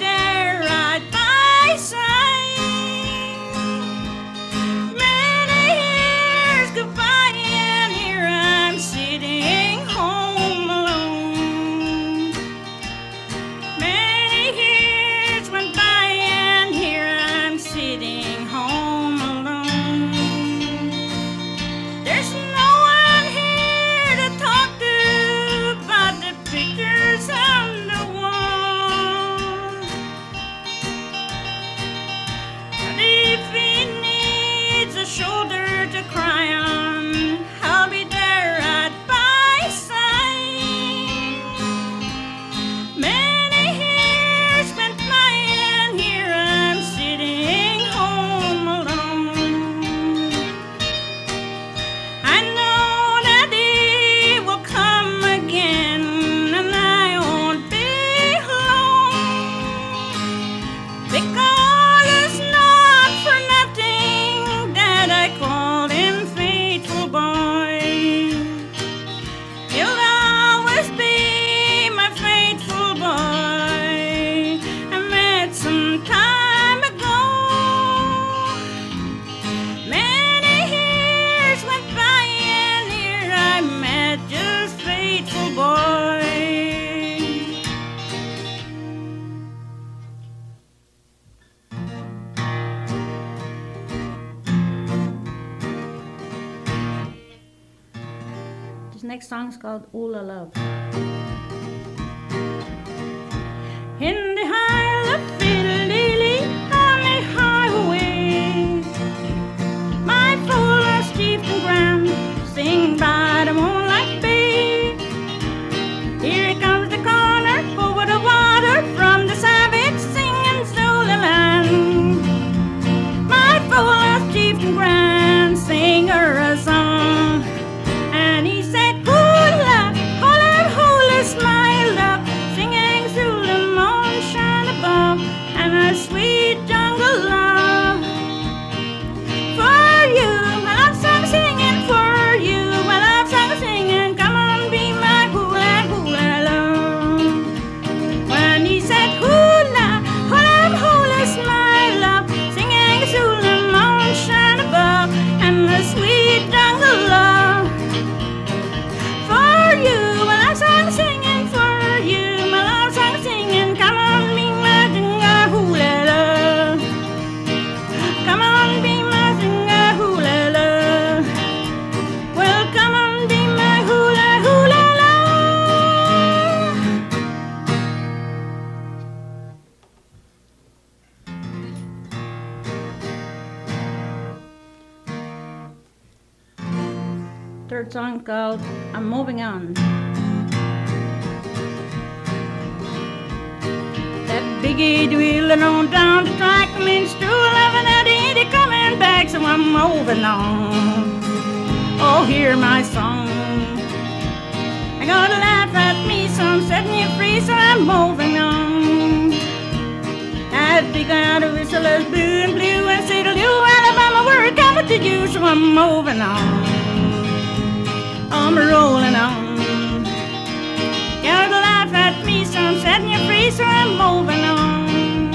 there right by side. Many years go by and here I'm sitting home alone. Many years went by and here I'm sitting home alone. There's no one here to talk to but the pictures on the wall. And if he needs a shoulder to cry on, I'll be there right by side. Many years went by and here I'm sitting home alone. I know that day will come again and I won't be alone, because it's not for nothing that I called him faithful boy. He'll always be my faithful boy. I met some time ago. Many years went by and here I met just faithful boy. This next song is called Ooh La Love. In the Isle of Fiddle-Dee-Lee, on the highway, my full of Stephen Graham sing by the moonlight bay. Here comes the corner over the water from the savage singing Zululand. My full of Stephen Graham sing her a song, and he said, hula, hula, hula, smile up, singing Zulu moonshine above, and a sweet jungle love. For you, my love song singing, for you, my love song singing, come on, be my hula, hula love. When he said, hula, hula, hula, smile up, singing Zulu moonshine above, and a sweet jungle love. For you, my love song singing, for you, my love song singing, come on, be my jinga hula love. Come on, be my jinga hula love. Well, come on, be my hula hula love. Third song called I'm Moving On. That biggie wheeling on down the track, means true love and that ain't it coming back, so I'm moving on. Oh, hear my song. I gotta laugh at me, so I'm setting you free, so I'm moving on. That big out of whistle is blue and blue and say to you, Alabama, we're coming to you, so I'm moving on. I'm rolling on. Gotta laugh at me, so I'm setting you free, so I'm moving on.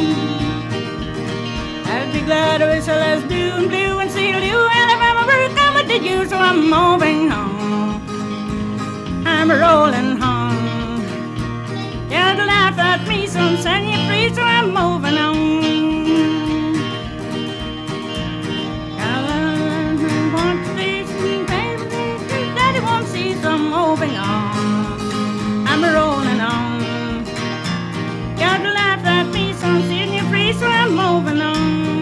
I'll be glad of whistle is blue and blue and see you, Alabama, we're coming to you, so I'm moving on. I'm rolling on. Gotta laugh at me, so I'm setting you free, so I'm moving on. Daddy won't see, so I'm moving on. I'm rolling on. Gotta laugh at me, so I'm setting you free, so I'm moving on.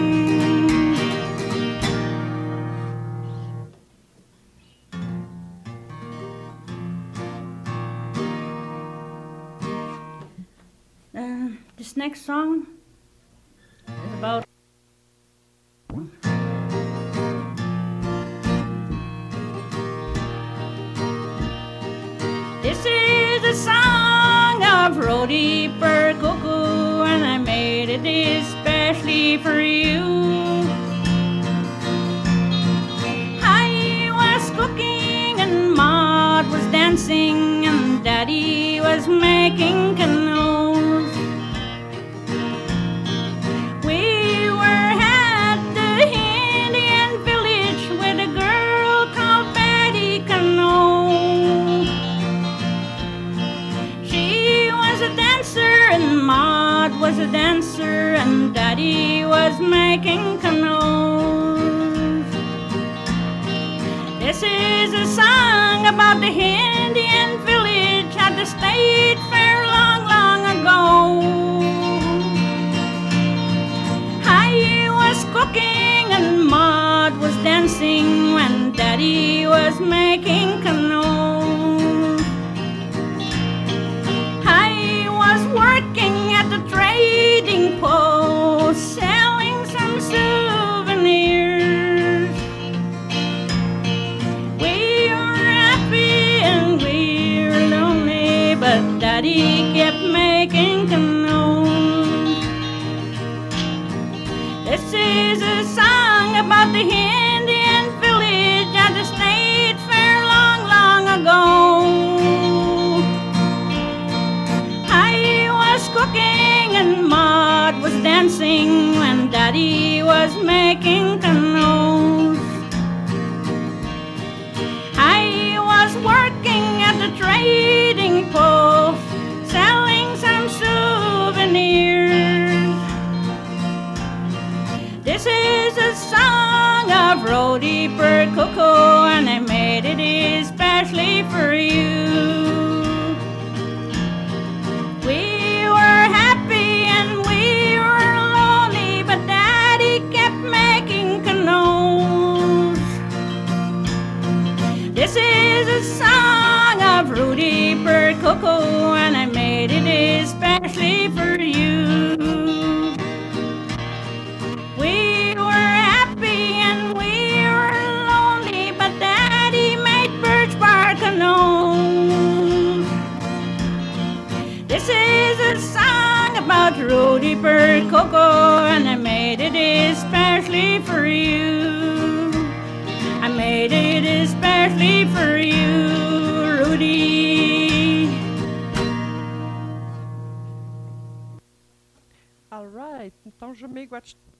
This next song is about this is a song of Rhodey Cuckoo, and I made it especially for you. I was cooking and Maud was dancing and Daddy was making canoes. when Daddy was making canoes. This is a song about the Indian village at the state fair long, long ago. I was cooking and Maud was dancing when Daddy was making canoes. I was working at the trading post, selling some souvenirs. We were happy and we were lonely, but Daddy kept making canoes. This is a song about the Indian village at the state fair long, long ago. I was cooking and Maud was dancing when Daddy was making canoes. I was working at the trading post, selling some souvenirs. This is a song of Rhodey Bird Cocoa, and I made it especially for you. We were happy and we were lonely, but Daddy kept making canoes. This is a song of Rhodey Bird Cocoa, and I made it especially for you. We were happy and we were lonely, but Daddy made birch bark canoes. This is a song about Rhodey Bird Cocoa, and I made it especially for you. I made it especially for you, Rudy. All right. Então, je me